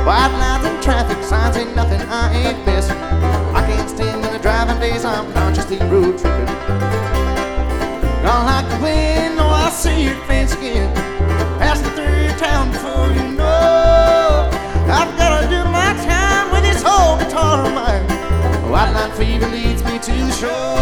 White lines and traffic signs ain't nothing I ain't missing. I can't stand when the driving days I'm consciously road tripping. Gone like the wind, oh I see your face again. Passing through your town before you know. I've gotta do my time with this whole guitar of mine. White line fever leads me to the shore.